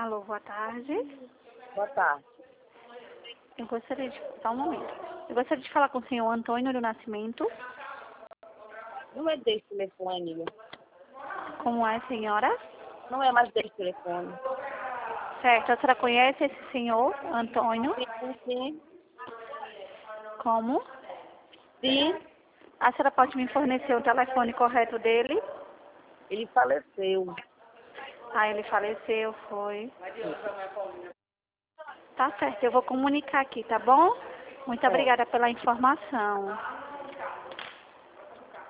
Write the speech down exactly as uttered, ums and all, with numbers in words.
Alô, boa tarde. Boa tarde. Eu gostaria de... Só um momento. Eu gostaria de falar com o senhor Antônio do Nascimento. Não é desse telefone, né? Como é, senhora? Não é mais desse telefone. Certo. A senhora conhece esse senhor, Antônio? Sim, sim. Como? Sim, A senhora pode me fornecer o telefone correto dele? ele faleceu. Ah, ele faleceu, foi. Tá certo, eu vou comunicar aqui, tá bom? Muito É. obrigada pela informação.